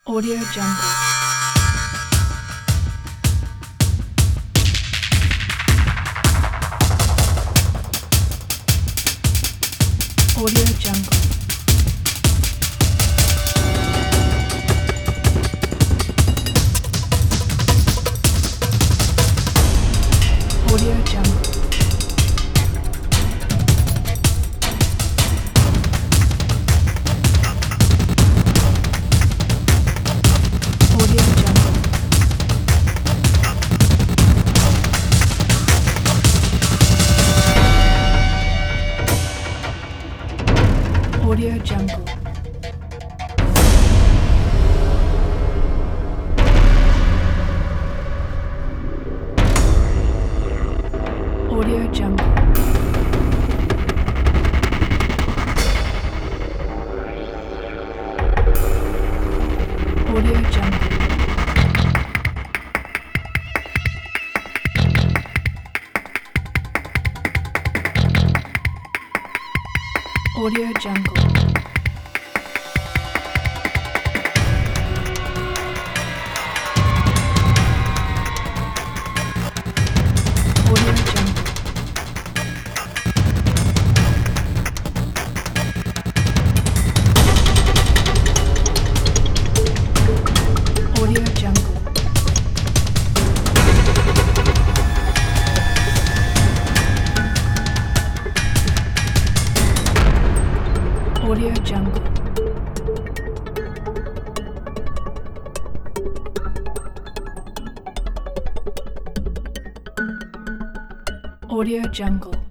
Audio Jungle. Audio Jungle. Audio Jungle. Audio Jungle. Audio Jungle. Audio Jungle. Audio Jungle. Audio Jungle. Audio Jungle. Audio Jungle. Audio Jungle. Audio Jungle.